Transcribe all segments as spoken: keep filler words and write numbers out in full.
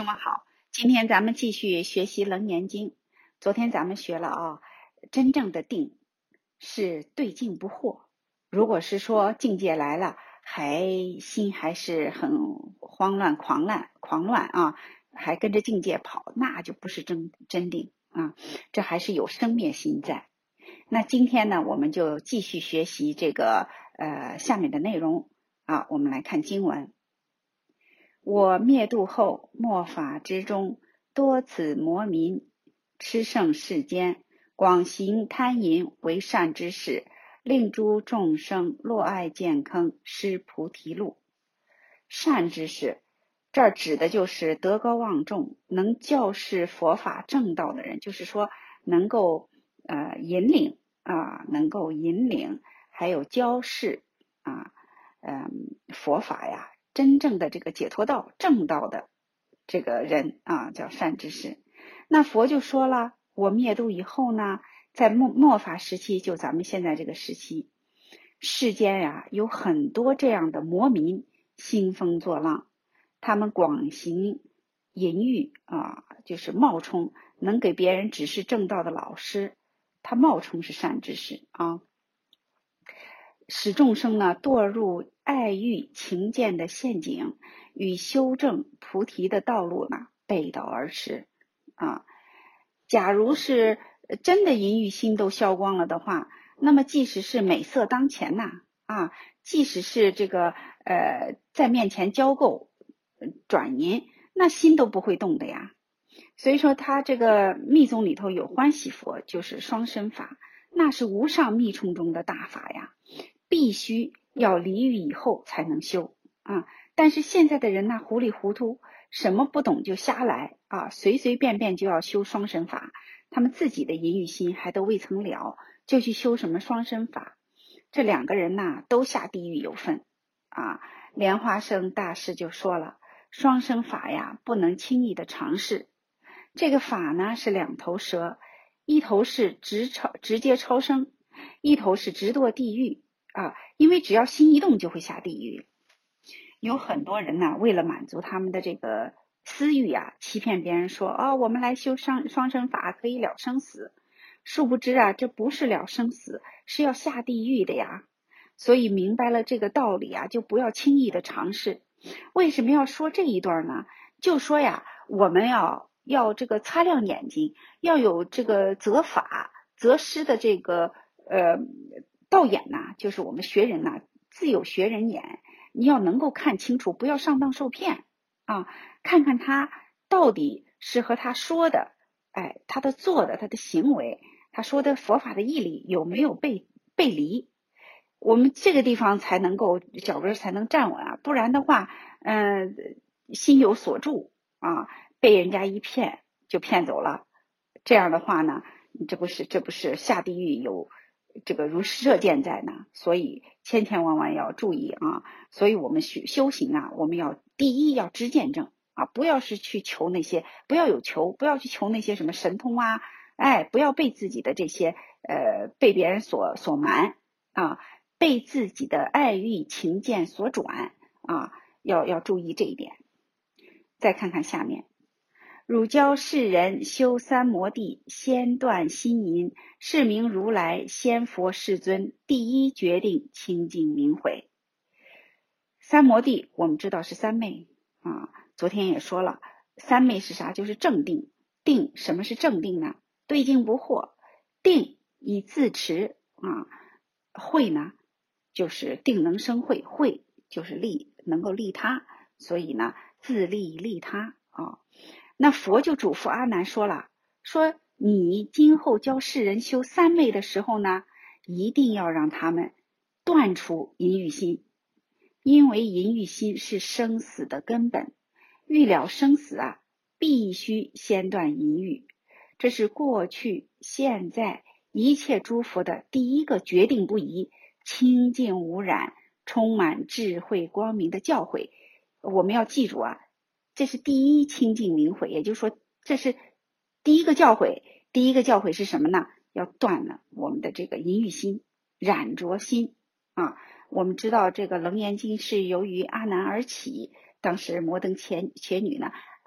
们好，今天咱们继续学习《楞严经》。昨天咱们学了啊，真正的定是对境不惑。如果是说境界来了，还心还是很慌乱、狂乱、狂乱啊，还跟着境界跑，那就不是真真定啊，这还是有生灭心在。那今天呢，我们就继续学习这个呃下面的内容啊，我们来看经文。我灭度后，末法之中，多此魔民，痴胜世间，广行贪淫为善之事，令诸众生落爱见坑，失菩提路。善之事，这儿指的就是德高望重，能教示佛法正道的人，就是说能够呃引领啊，能够引领，还有教示啊，嗯，佛法呀。真正的这个解脱道正道的这个人啊，叫善知识。那佛就说了，我灭度以后呢，在末末法时期，就咱们现在这个时期，世间呀有很多这样的魔民兴风作浪，他们广行淫欲啊，就是冒充能给别人指示正道的老师，他冒充是善知识啊，使众生呢堕入爱欲情见的陷阱，与修正菩提的道路呢背道而驰啊。假如是真的淫欲心都消光了的话，那么即使是美色当前呐啊，即使是这个呃在面前交媾转淫，那心都不会动的呀。所以说他这个密宗里头有欢喜佛，就是双身法，那是无上密冲中的大法呀，必须要离欲以后才能修啊！但是现在的人呢，糊里糊涂，什么不懂就瞎来啊，随随便便就要修双身法，他们自己的淫欲心还都未曾了，就去修什么双身法，这两个人呢，都下地狱有份啊！莲花生大师就说了，双身法呀，不能轻易的尝试。这个法呢是两头蛇，一头是直超直接超生，一头是直堕地狱。啊，因为只要心一动就会下地狱。有很多人呢，为了满足他们的这个私欲啊，欺骗别人说啊、哦，我们来修双双身法可以了生死，殊不知啊，这不是了生死，是要下地狱的呀。所以明白了这个道理啊，就不要轻易的尝试。为什么要说这一段呢？就说呀，我们要要这个擦亮眼睛，要有这个择法择师的这个呃。道眼呐、啊，就是我们学人呐、啊，自有学人眼，你要能够看清楚，不要上当受骗啊！看看他到底是和他说的，哎，他的做的，他的行为，他说的佛法的义理有没有背背离？我们这个地方才能够脚跟才能站稳啊，不然的话，嗯、呃，心有所住啊，被人家一骗就骗走了，这样的话呢，这不是这不是下地狱有。这个如射箭在呢，所以千千万万要注意啊！所以我们修修行啊，我们要第一要知见证啊，不要是去求那些，不要有求，不要去求那些什么神通啊，哎，不要被自己的这些呃被别人所所瞒啊，被自己的爱欲情见所转啊，要要注意这一点。再看看下面。汝教世人修三摩地，先断心淫，是名如来先佛世尊第一决定清净明慧。三摩地我们知道是三昧啊，昨天也说了，三昧是啥？就是正定。定什么是正定呢？对境不惑。定以自持啊，慧呢就是定能生慧，慧就是利，能够利他，所以呢自利利他啊。那佛就嘱咐阿难说了，说你今后教世人修三昧的时候呢，一定要让他们断除淫欲心，因为淫欲心是生死的根本，欲了生死啊，必须先断淫欲，这是过去现在一切诸佛的第一个决定不移、清净无染、充满智慧光明的教诲。我们要记住啊，这是第一清净明慧，也就是说这是第一个教诲。第一个教诲是什么呢？要断了我们的这个淫欲心、染着心啊。我们知道这个楞严经是由于阿难而起，当时摩登伽伽女呢啊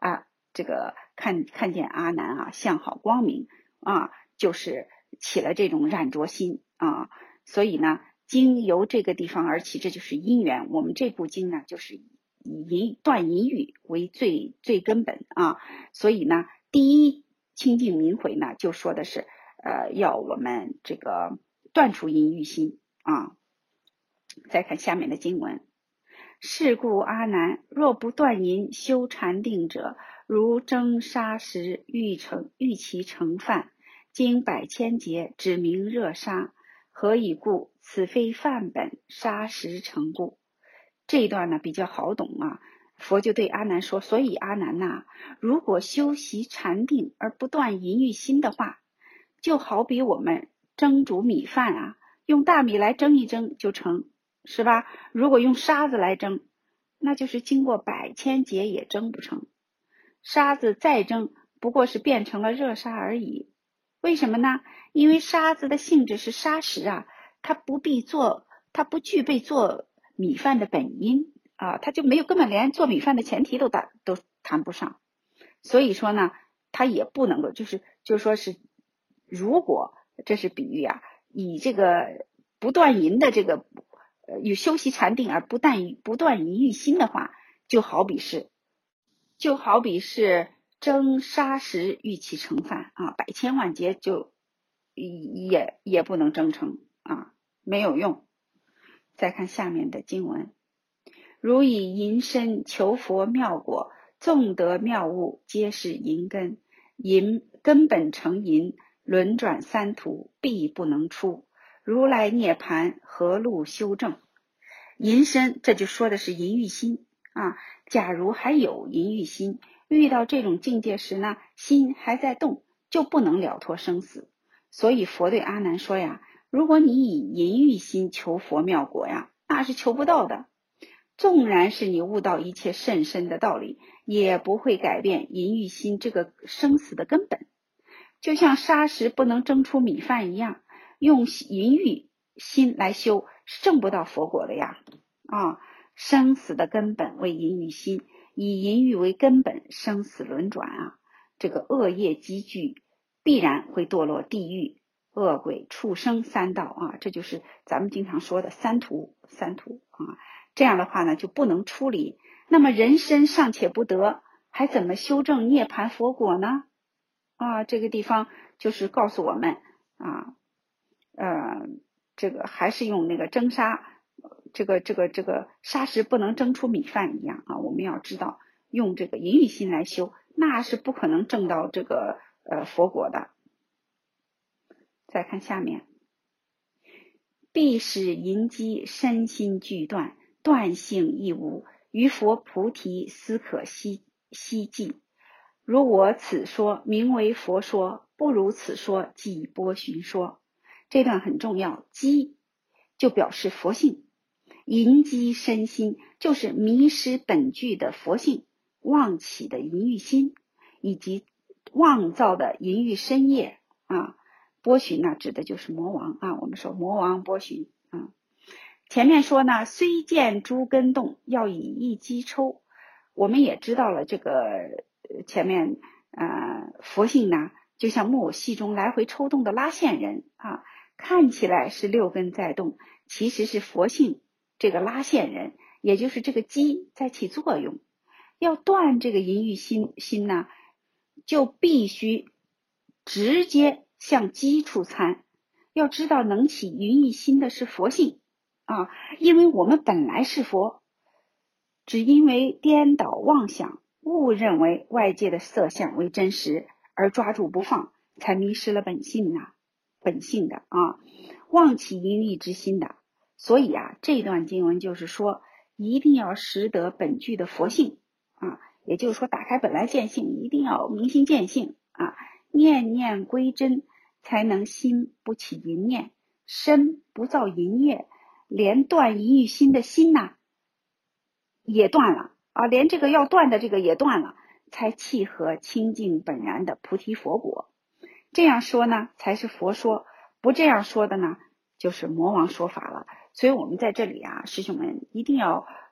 这个看看见阿难啊相好光明啊，就是起了这种染着心啊，所以呢经由这个地方而起，这就是因缘。我们这部经呢就是以淫断淫欲为最最根本啊，所以呢第一清净明慧呢就说的是呃要我们这个断除淫欲心啊。再看下面的经文，是故阿难，若不断淫修禅定者，如蒸砂石，欲成欲其成饭，经百千劫，指明热砂。何以故？此非饭本，砂石成故。这一段呢比较好懂啊。佛就对阿难说，所以阿难呐、啊，如果修习禅定而不断淫欲心的话，就好比我们蒸煮米饭啊，用大米来蒸一蒸就成，是吧？如果用沙子来蒸，那就是经过百千劫也蒸不成。沙子再蒸，不过是变成了热沙而已。为什么呢？因为沙子的性质是砂石啊，它不必做，它不具备做米饭的本因啊，它就没有，根本连做米饭的前提都打都谈不上。所以说呢，它也不能够，就是就是说是，如果这是比喻啊，以这个不断淫的这个呃与修习禅定而不断不断淫欲心的话，就好比是就好比是蒸砂石欲其成饭啊，百千万劫就也也不能蒸成啊，没有用。再看下面的经文，如以淫身求佛妙果，纵得妙物，皆是淫根。淫根本成淫，轮转三途，必不能出。如来涅盘，何路修正？淫身，这就说的是淫欲心啊。假如还有淫欲心，遇到这种境界时呢，心还在动，就不能了脱生死。所以佛对阿难说呀，如果你以淫欲心求佛妙果呀，那是求不到的。纵然是你悟到一切甚深的道理，也不会改变淫欲心这个生死的根本。就像砂石不能蒸出米饭一样，用淫欲心来修是证不到佛果的呀。啊，生死的根本为淫欲心，以淫欲为根本，生死轮转啊，这个恶业积聚，必然会堕落地狱、恶鬼、畜生三道啊，这就是咱们经常说的三途三途啊。这样的话呢，就不能出离。那么人身尚且不得，还怎么修正涅槃佛果呢？啊，这个地方就是告诉我们啊，呃，这个还是用那个蒸砂，这个这个这个砂石不能蒸出米饭一样啊。我们要知道，用这个淫欲心来修，那是不可能证到这个呃佛果的。再看下面，必使淫机身心俱断，断性亦无，于佛菩提斯可希希冀。如我此说名为佛说，不如此说即波旬说。这段很重要，机就表示佛性，淫机身心就是迷失本具的佛性，妄起的淫欲心，以及妄造的淫欲身业啊。波旬呢，指的就是魔王啊。我们说魔王波旬啊。前面说呢，虽见诸根动，要以一击抽。我们也知道了这个前面呃佛性呢，就像木偶戏中来回抽动的拉线人啊，看起来是六根在动，其实是佛性这个拉线人，也就是这个机在起作用。要断这个淫欲心心呢，就必须直接向机处参。要知道能起淫欲心的是佛性啊，因为我们本来是佛，只因为颠倒妄想，误认为外界的色相为真实，而抓住不放，才迷失了本性啊，本性的啊，妄起淫欲之心的。所以啊，这段经文就是说，一定要识得本具的佛性啊，也就是说，打开本来见性，一定要明心见性啊，念念归真，才能心不起淫念，身不造淫业，连断淫欲心的心呐、啊，也断了啊，连这个要断的这个也断了，才契合清净本然的菩提佛果。这样说呢，才是佛说；不这样说的呢，就是魔王说法了。所以我们在这里啊，师兄们一定要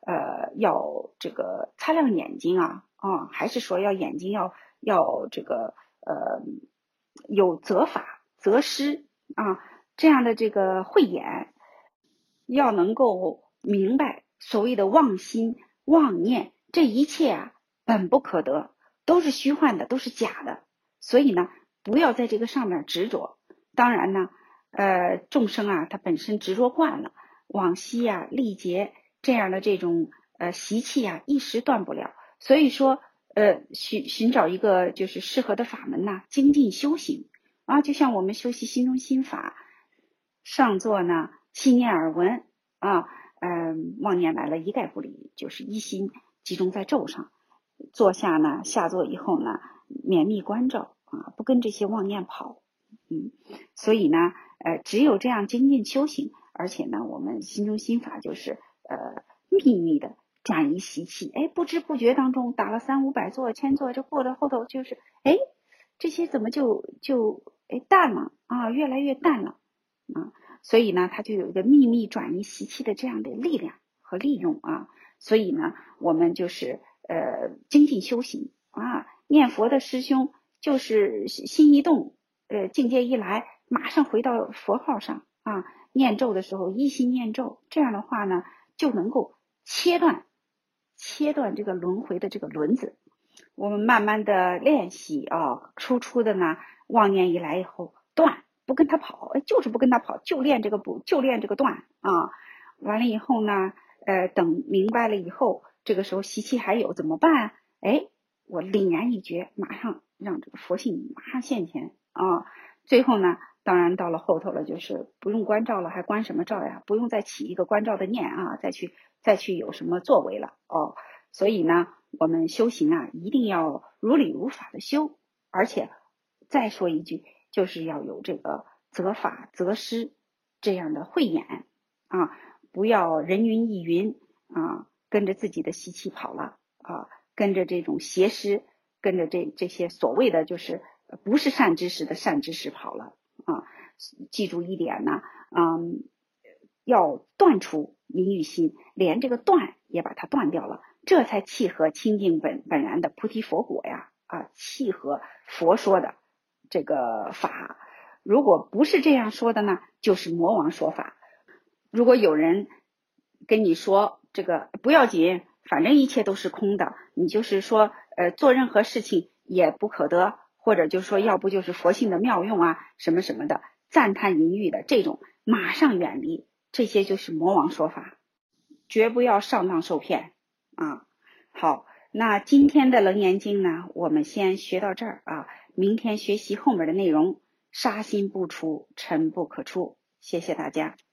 呃要这个擦亮眼睛啊啊，还是说要眼睛要要这个呃有择法择师啊这样的这个慧眼，要能够明白所谓的妄心妄念，这一切啊本不可得，都是虚幻的，都是假的。所以呢，不要在这个上面执着。当然呢，呃，众生啊，他本身执着惯了，往昔啊、历劫这样的这种呃习气啊，一时断不了。所以说，呃，寻寻找一个就是适合的法门呐、啊，精进修行啊，就像我们修习心中心法，上座呢，心念耳闻啊，嗯、呃，妄念来了一概不理，就是一心集中在咒上。坐下呢，下座以后呢，绵密关照啊，不跟这些妄念跑。嗯，所以呢，呃，只有这样精进修行，而且呢，我们心中心法就是呃秘密的转移习气，哎，不知不觉当中打了三五百座、千座，这过了后头就是，哎，这些怎么就就哎淡了啊，越来越淡了啊，所以呢，它就有一个秘密转移习气的这样的力量和利用啊，所以呢，我们就是呃精进修行啊，念佛的师兄就是心一动。呃，境界一来，马上回到佛号上啊，念咒的时候一心念咒，这样的话呢，就能够切断切断这个轮回的这个轮子。我们慢慢的练习啊，初初的呢，妄念一来以后断，不跟他跑，哎，就是不跟他跑，就练这个不，就练这个断啊。完了以后呢，呃，等明白了以后，这个时候习气还有怎么办？哎，我凛然一觉，马上让这个佛性马上现前。啊，最后呢，当然到了后头了，就是不用关照了，还关什么照呀？不用再起一个关照的念啊，再去再去有什么作为了哦。所以呢，我们修行啊，一定要如理如法的修，而且再说一句，就是要有这个择法择师这样的慧眼啊，不要人云亦云啊，跟着自己的习气跑了啊，跟着这种邪师，跟着这这些所谓的就是不是善知识的善知识跑了啊！记住一点呢，嗯，要断除名与心，连这个断也把它断掉了，这才契合清净本本然的菩提佛果呀！啊，契合佛说的这个法。如果不是这样说的呢，就是魔王说法。如果有人跟你说这个不要紧，反正一切都是空的，你就是说呃做任何事情也不可得，或者就是说要不就是佛性的妙用啊什么什么的，赞叹淫欲的这种，马上远离，这些就是魔王说法，绝不要上当受骗啊。好，那今天的楞严经呢，我们先学到这儿啊，明天学习后面的内容，杀心不除，尘不可出。谢谢大家。